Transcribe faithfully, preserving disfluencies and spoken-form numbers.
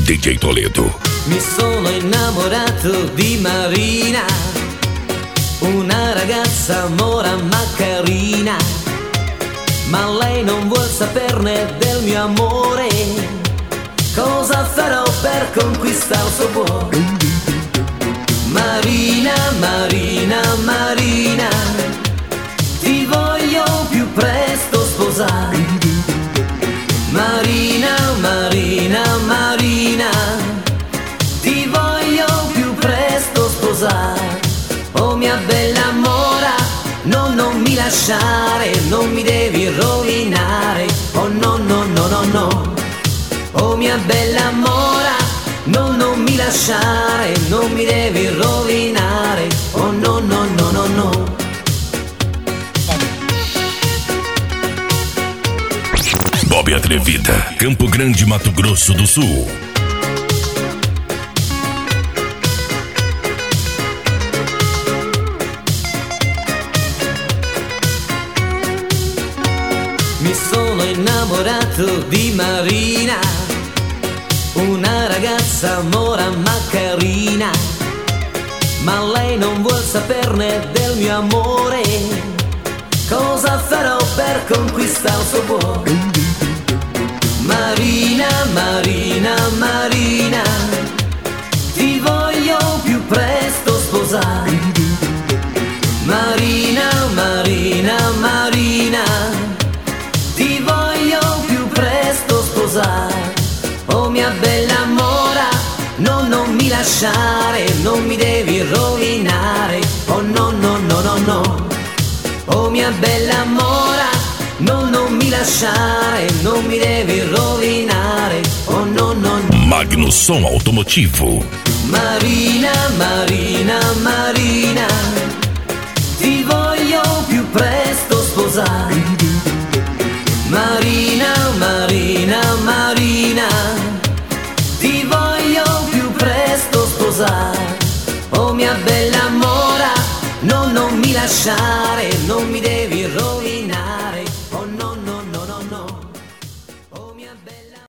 D J Toledo. Mi sono innamorato di Marina, una ragazza mora ma carina, ma lei non vuol saperne del mio amore. Cosa farò per conquistare il suo cuore? Marina, Marina, Marina, ti voglio più presto sposare. Marina, Marina, Marina, ti voglio più presto sposare. Oh mia bella mora, no, non mi lasciare, non mi devi rovinare. Oh no, no, no, no, no. Oh mia bella mora, no, non mi lasciare, non mi devi rovinare. Oh no, no, no, no, no. Bob Atrevida, Campo Grande, Mato Grosso do Sul. Mi sono innamorato di Marina, una ragazza mora ma carina, ma lei non vuol saperne del mio amore. Cosa farò per conquistare il suo cuore? Marina, Marina, Marina, ti voglio più presto sposare. Marina, Marina, Marina, ti voglio più presto sposare. Oh mia bella mora, no, non mi lasciare, non mi devi rovinare. Oh no, no, no, no, no. Oh mia bella mora, no, non mi lasciare, non mi devi rovinare. Oh no, no, no. Magnus Som Automotivo. Marina, Marina, Marina, ti voglio più presto sposare. Marina, Marina, Marina, ti voglio più presto sposare. Oh mia bella mora, no, non mi lasciare, non mi devi